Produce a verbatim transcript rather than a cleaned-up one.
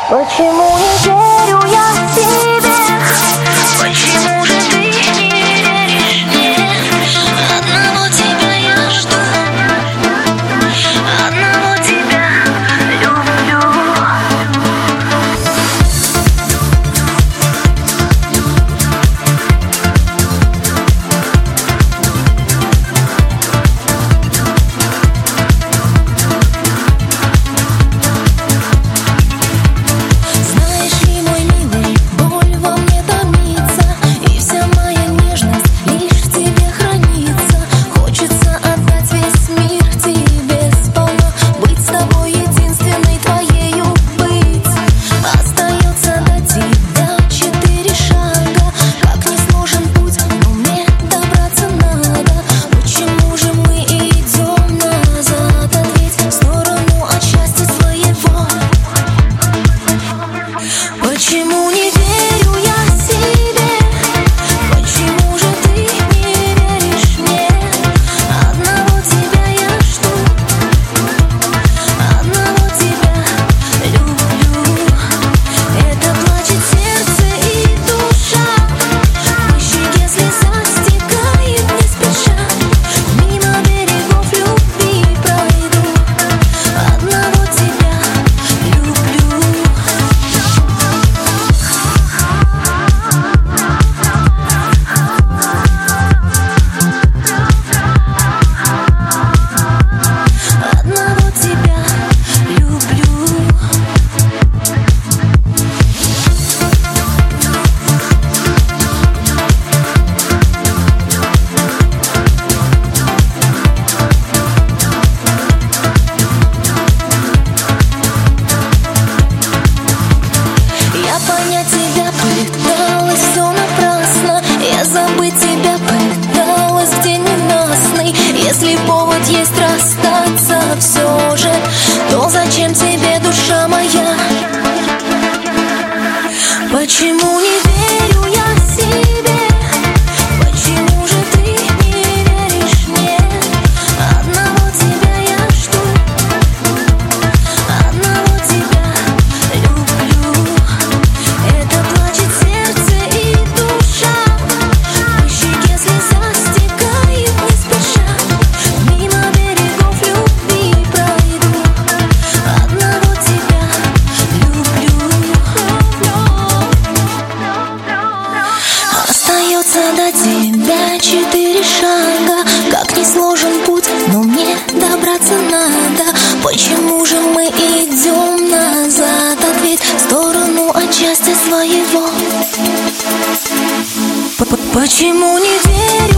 Почему не верю я тебе? Почему же ты не веришь мне? Одного тебя я жду, одного тебя люблю. Почему не верю я себе? Почему же ты не веришь мне? Одного тебя я жду, одного тебя люблю. Это плачет сердце и душа, по щеке слеза стекает не спеша. Мимо берегов любви пройду, одного тебя люблю. Одного тебя люблю. Я понять тебя пыталась, все напрасно. Я забыть тебя пыталась в день ненастный. Если повод есть расстаться все же, то зачем тебе, душа моя? Почему не верю я себе? Почему же ты не веришь мне? Одного тебя я жду, одного тебя люблю. Это плачет сердце и душа, по щеке слеза стекает не спеша. Мимо берегов любви пройду, одного тебя люблю. Остается до тебя четыре шага. Как не сложен путь, но мне добраться надо. Почему же мы идем назад? Ответь, в сторону от счастья своего. Почему не верю